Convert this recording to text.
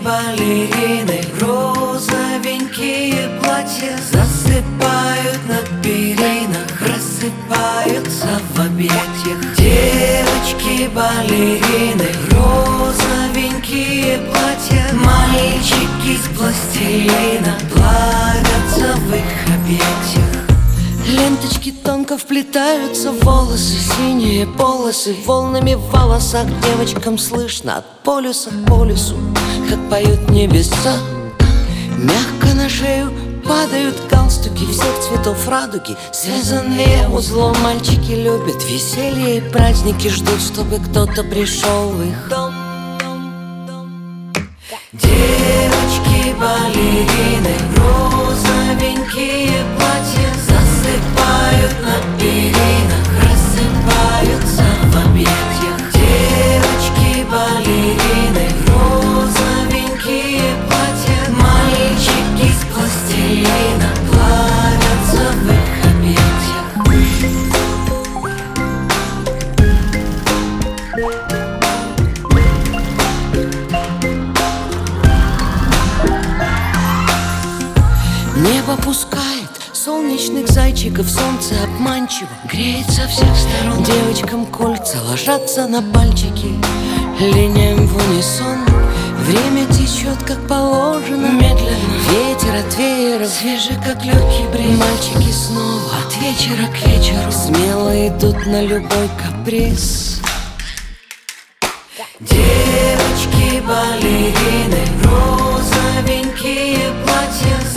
балерины, розовенькие платья засыпают на перинах, рассыпаются в объятиях. Девочки-балерины, розовенькие платья, мальчики из пластилина плавятся в их объятиях. Ленточки тонко вплетаются в волосы, синие полосы волнами в волосах. Девочкам слышно от полюса к полюсу, как поют небеса. Мягко на шею падают галстуки всех цветов радуги, связанные узлом. Мальчики любят веселье и праздники, ждут, чтобы кто-то пришел в их дом. Девочки-балерины, розовенькие платья засыпают на перинах, рассыпаются в объятиях. Девочки-балерины, розовенькие платья, мальчики из пластилина плавятся в их объятиях. Небо пускает солнечных зайчиков, солнце обманчиво греет со всех сторон. Девочкам кольца ложатся на пальчики, линиям в унисон. Время течет, как положено, медленно. Ветер от веера свежий, как легкий бриз. Мальчики снова от вечера к вечеру смело идут на любой каприз. Девочки-балерины, розовенькие платья